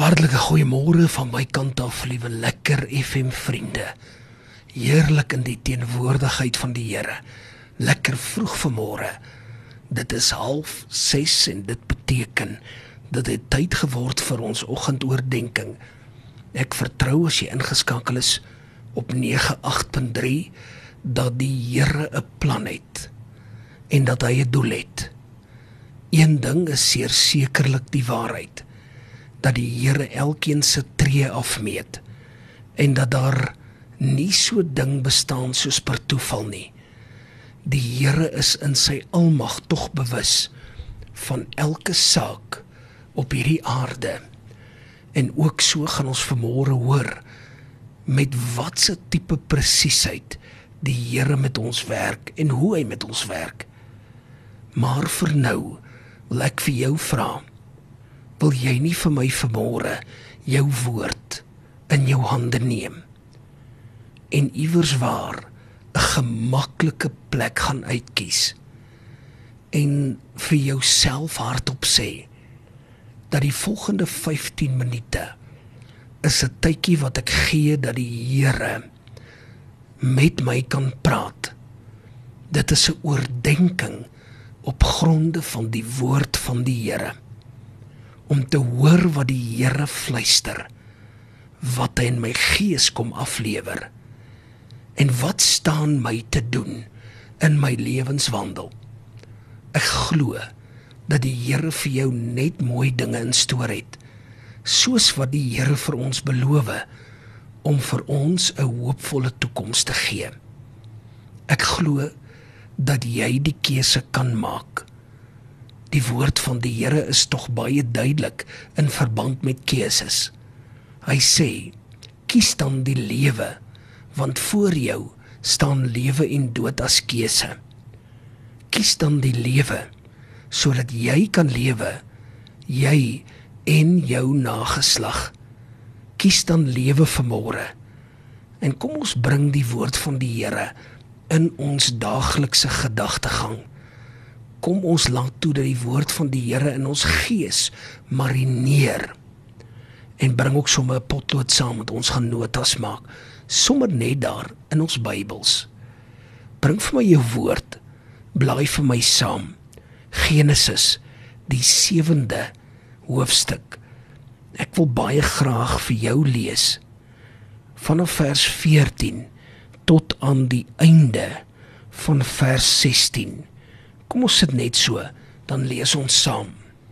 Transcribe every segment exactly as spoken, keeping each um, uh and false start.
Hartlike goeiemôre van my kant af, liewe lekker F M vriende. Heerlik in die teenwoordigheid van die Here. Lekker vroeg vanmôre. Dit is half ses en dit beteken dat dit tyd geword vir ons oggendoordenkings. Ek vertrou as jy ingeskakel is op nege agt punt drie dat die Here 'n plan het en dat hy 'n doel het. Een ding is seer sekerlik die waarheid, dat die Here elkeen se tree afmeet en dat daar nie so ding bestaan soos per toeval nie. Die Here is in sy almag tog bewus van elke saak op hierdie aarde. En ook so gaan ons vanmôre hoor met watse tipe presiesheid die Here met ons werk en hoe hy met ons werk. Maar vir nou wil ek vir jou vra, wil jy nie vir my vanmôre jou woord in jou hande neem en iewers waar 'n gemaklike plek gaan uitkies en vir jouself hardop sê dat die volgende vyftien minute is 'n tydjie wat ek gee dat die Here met my kan praat. Dit is 'n oordeenking op gronde van die woord van die Here, om te hoor wat die Here fluister, wat hy in my gees kom aflewer, en wat staan my te doen in my lewenswandel. Ek glo dat die Here vir jou net mooi dinge in store het, soos wat die Here vir ons beloof, om vir ons 'n hoopvolle toekoms te gee. Ek glo dat jy die keuse kan maak. Die woord van die Here is tog baie duidelik in verband met keuses. Hy sê, kies dan die lewe, want voor jou staan lewe en dood as keuse. Kies dan die lewe, sodat jy kan lewe, jy en jou nageslag. Kies dan lewe vanmôre. En kom ons bring die woord van die Here in ons daaglikse gedagtegang. Kom ons laat toe dat die woord van die Here in ons gees marineer. En bring ook sommer 'n potlood saam met ons gaan notas maak. Sommer net daar in ons Bybels. Bring vir my jou woord. Blaai vir my saam. Genesis, die sewende hoofstuk. Ek wil baie graag vir jou lees. Vanaf vers veertien tot aan die einde van vers sestien. Kom ons sit net so, dan lees ons saam.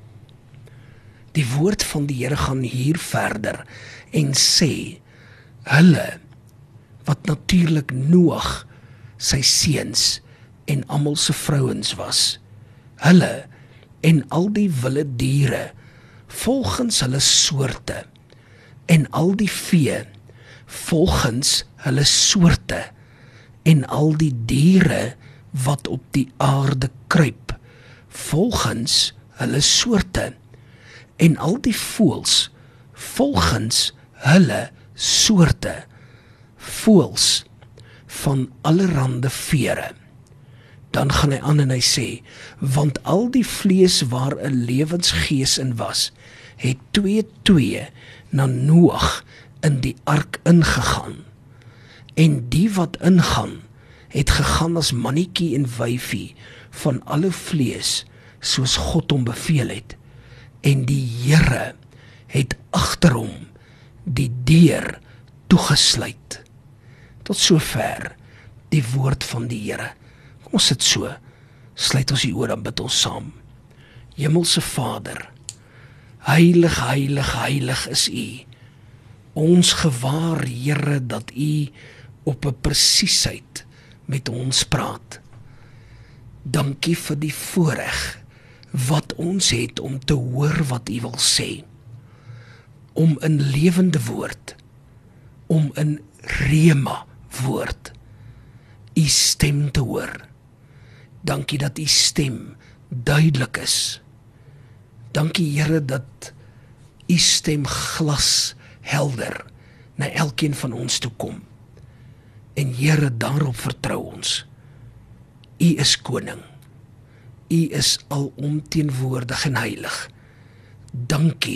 Die woord van die Here gaan hier verder en sê, hulle, wat natuurlik Noag, sy seuns en almal se vrouens was, hulle en al die wilde diere, volgens hulle soorte, en al die vee, volgens hulle soorte, en al die diere wat op die aarde kruip, volgens hulle soorte, en al die voëls, volgens hulle soorte, voëls van allerhande vere. Dan gaan hy aan en hy sê, want al die vlees waar 'n lewensgees in was, het twee twee na Noag in die ark ingegaan. En die wat ingaan, het gegaan as mannetjie en wyfie van alle vlees, soos God hom beveel het. En die Here het agter hom die deur toegesluit. Tot sover die woord van die Here. Kom ons sit so, sluit ons die oor, dan bid ons saam. Hemelse Vader, heilig, heilig, heilig is U. Ons gewaar, Here, dat U op 'n presiesheid met ons praat. Dankie vir die voorreg wat ons het om te hoor wat U wil sê. Om in lewende woord, om in rema woord, U stem te hoor. Dankie dat U stem duidelik is. Dankie Here dat U stem glashelder na elkeen van ons toe kom. En Here, daarop vertrou ons. U is koning. U is alomteenwoordig en heilig. Dankie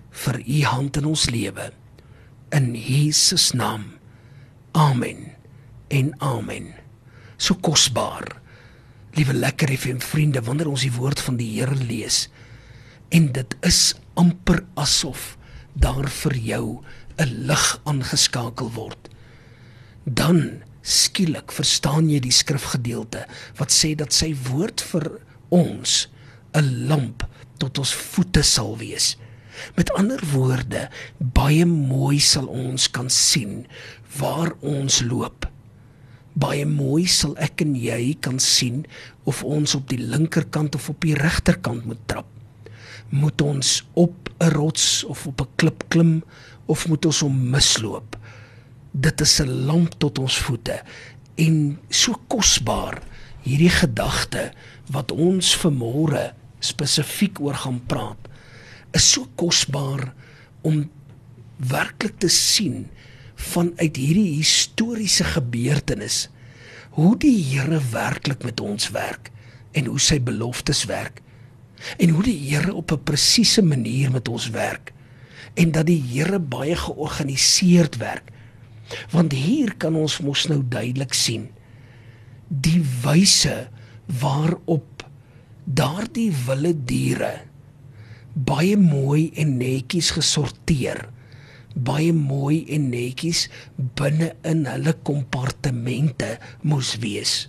vir u hand in ons lewe. In Jesus naam. Amen en amen. So kosbaar, liewe Lekker F M vriende, wanneer ons die woord van die Here lees, en dit is amper asof daar vir jou 'n lig aangeskakel word, dan skielik verstaan jy die skrifgedeelte wat sê dat sy woord vir ons 'n lamp tot ons voete sal wees. Met ander woorde, baie mooi sal ons kan sien waar ons loop. Baie mooi sal ek en jy kan sien of ons op die linkerkant of op die regterkant moet trap. Moet ons op 'n rots of op 'n klip klim of moet ons hom misloop? Dit is 'n lamp tot ons voete en so kosbaar hierdie gedagte wat ons vanmôre spesifiek oor gaan praat, is so kosbaar om werklik te sien vanuit hierdie historiese gebeurtenis, hoe die Here werklik met ons werk en hoe sy beloftes werk en hoe die Here op 'n presiese manier met ons werk en dat die Here baie georganiseerd werk. Want hier kan ons mos nou duidelik sien die wyse waarop daardie wilde diere baie mooi en netjies gesorteer, baie mooi en netjies binne in hulle kompartemente moes wees.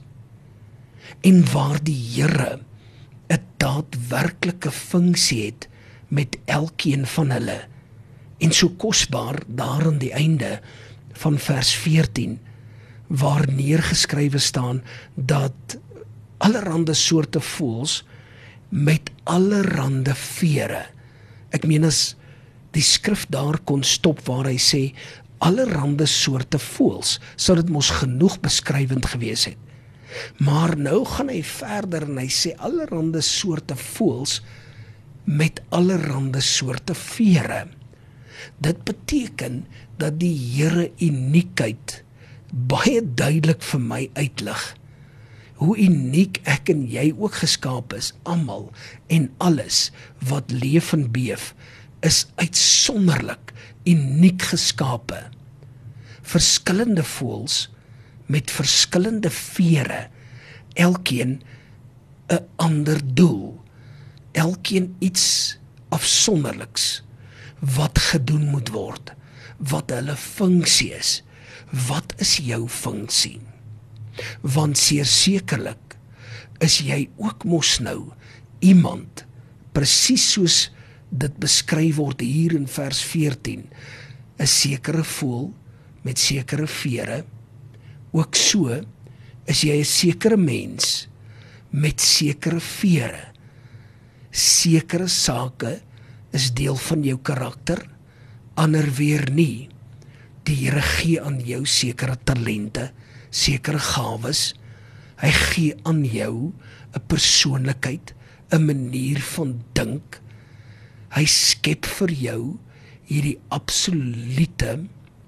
En waar die Here 'n daadwerklike funksie het met elkeen van hulle. En so kosbaar daar aan die einde van vers veertien, waar neergeskrywe staan dat allerhande soorte voëls met allerhande vere. Ek meen as die skrif daar kon stop waar hy sê allerhande soorte voëls, sou dit mos genoeg beskrywend gewees het. Maar nou gaan hy verder en hy sê allerhande soorte voëls met allerhande soorte vere. Dit beteken dat die Here uniekheid baie duidelik vir my uitlig. Hoe uniek ek en jy ook geskaap is, almal en alles wat leef en beef, is uitsonderlik uniek geskape. Verskillende voëls met verskillende vere, elkeen 'n ander doel, elkeen iets afsonderliks wat gedoen moet word, wat hulle funksie is. Wat is jou funksie? Want sekerlik is jy ook mos nou iemand, presies soos dit beskryf word hier in vers veertien, 'n sekere voël met sekere vere. Ook so is jy 'n sekere mens met sekere vere. Sekere sake is deel van jou karakter, ander weer nie. Die Here gee aan jou sekere talente, sekere gawes. Hy gee aan jou 'n persoonlikheid, 'n manier van dink. Hy skep vir jou hierdie absolute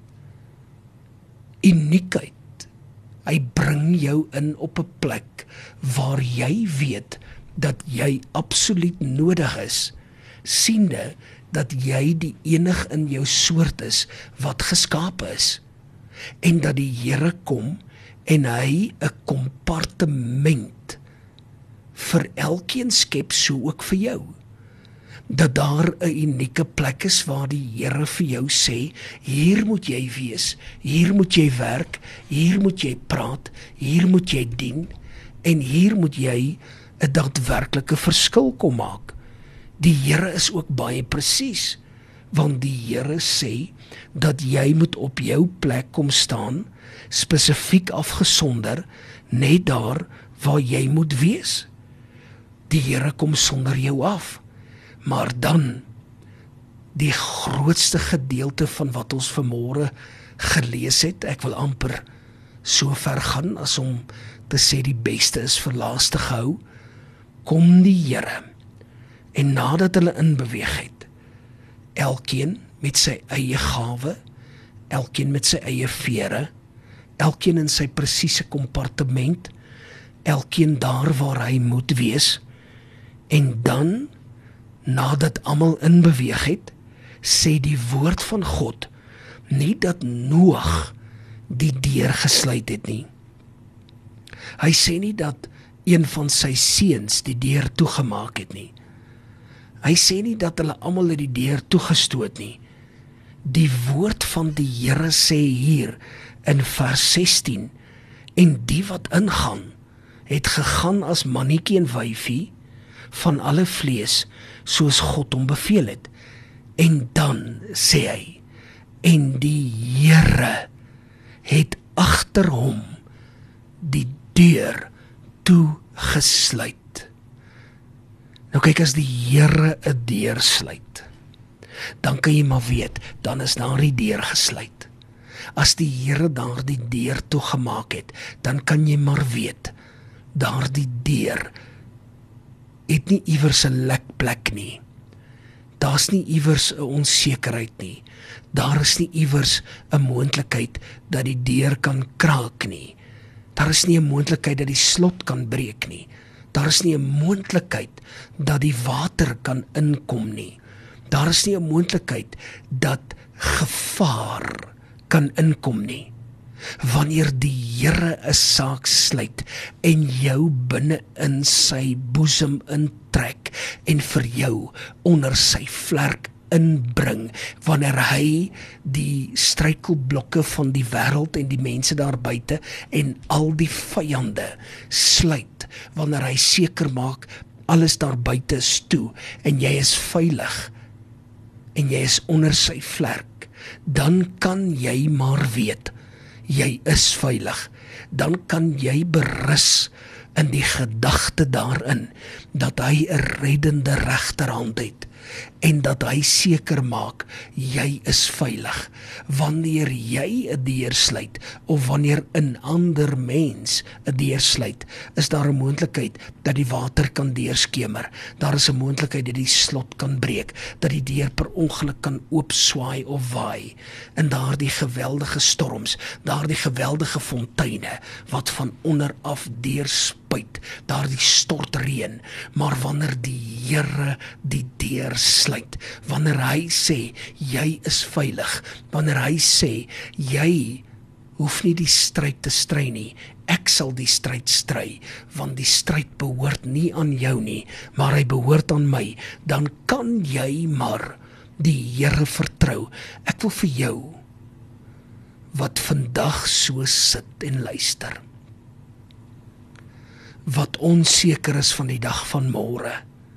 uniekheid. Hy bring jou in op 'n plek waar jy weet dat jy absoluut nodig is, siende dat jy die enig in jou soort is wat geskape is, en dat die Here kom en hy 'n kompartement vir elkeen skep, so ook vir jou. Dat daar 'n unieke plek is waar die Here vir jou sê, hier moet jy wees, hier moet jy werk, hier moet jy praat, hier moet jy dien, en hier moet jy 'n daadwerklike verskil kom maak. Die Here is ook baie presies, want die Here sê dat jy moet op jou plek kom staan, spesifiek afgesonder, net daar waar jy moet wees. Die Here kom sonder jou af. Maar dan, die grootste gedeelte van wat ons vanmôre gelees het, ek wil amper so ver gaan as om te sê die beste is vir laaste gehou, kom die Here, en nadat hulle inbeweeg het, elkeen met sy eie gawe, elkeen met sy eie vere, elkeen in sy presiese kompartement, elkeen daar waar hy moet wees, en dan, nadat almal inbeweeg het, sê die woord van God nie dat Noag die deur gesluit het nie. Hy sê nie dat een van sy seuns die deur toegemaak het nie. Hy sê nie dat hulle almal uit die deur toegestoot nie. Die woord van die Here sê hier in vers sestien, en die wat ingaan, het gegaan as mannetjie en wyfie van alle vlees, soos God hom beveel het. En dan sê hy, en die Here het agter hom die deur toegesluit. Nou kyk, as die Here 'n deur sluit, dan kan jy maar weet, dan is daar die deur gesluit. As die Here daar die deur toegemaak het, dan kan jy maar weet, daar die deur het nie iewers 'n lekplek nie. Daar's nie iewers 'n onsekerheid nie. Daar is nie iewers 'n moontlikheid dat die deur kan kraak nie. Daar is nie 'n moontlikheid dat die slot kan breek nie. Daar is nie 'n moontlikheid dat die water kan inkom nie. Daar is nie 'n moontlikheid dat gevaar kan inkom nie. Wanneer die Here 'n saak sluit en jou binne in sy boesem intrek en vir jou onder sy vlerk inbring, wanneer hy die struikelblokke van die wêreld en die mense daar buite en al die vyande sluit, wanneer hy seker maak alles daar buite is toe en jy is veilig en jy is onder sy vlerk, dan kan jy maar weet, jy is veilig. Dan kan jy berus in die gedagte daarin dat hy 'n reddende regterhand het en dat hy seker maak jy is veilig. Wanneer jy 'n deur sluit of wanneer 'n ander mens 'n deur sluit, is daar 'n moontlikheid dat die water kan deurskemer. Daar is 'n moontlikheid dat die slot kan breek, dat die deur per ongeluk kan oopswaai of waai. In daardie geweldige storms, daardie geweldige fonteine wat van onder af deurspuit, daardie stortreën, maar wanneer die Here die deur sluit, wanneer hy sê jy is veilig, wanneer hy sê jy hoef nie die stryd te stry nie, ek sal die stryd stry, want die stryd behoort nie aan jou nie, maar hy behoort aan my, dan kan jy maar die Here vertrou. Ek wil vir jou wat vandag so sit en luister, wat onseker is van die dag van môre.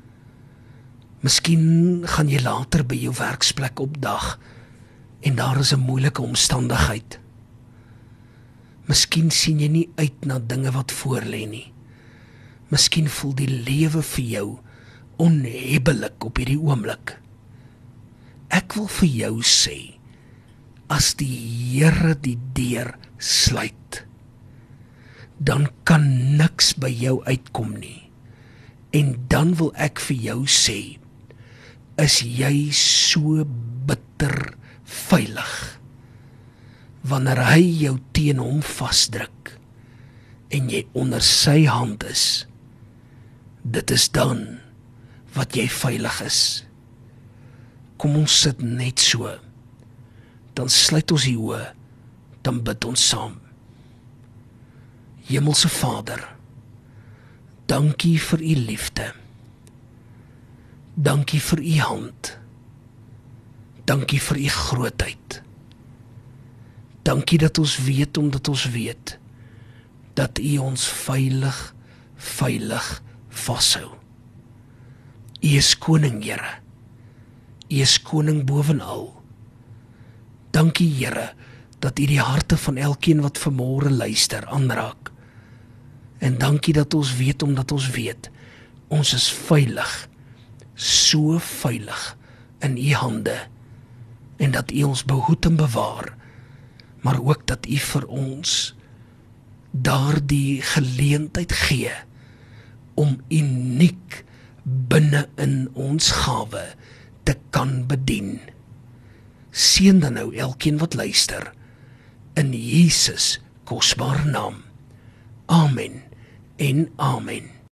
Miskien gaan jy later by jou werksplek opdag en daar is 'n moeilike omstandigheid. Miskien sien jy nie uit na dinge wat voorlê nie. Miskien voel die lewe vir jou onhebbelik op hierdie oomblik. Ek wil vir jou sê, as die Here die deur sluit, dan kan niks by jou uitkom nie. En dan wil ek vir jou sê, is jy so bitter veilig, wanneer hy jou teen hom vasdruk, en jy onder sy hand is, dit is dan, wat jy veilig is. Kom ons sit net so, dan sluit ons die oë, dan bid ons saam. Hemelse Vader, dankie vir u liefde. Dankie vir u hand. Dankie vir u grootheid. Dankie dat ons weet, omdat ons weet, dat u ons veilig, veilig vashou. U is koning, Here. U is koning bovenal. Dankie, Here, dat u die harte van elkeen wat vanmôre luister aanraak. En dankie dat ons weet, omdat ons weet, ons is veilig, so veilig in u hande, en dat u ons behoed en bewaar, maar ook dat u vir ons daardie geleentheid gee om uniek binne in ons gawe te kan bedien. Seën dan nou elkeen wat luister, in Jesus kosbare naam. Amen en amen.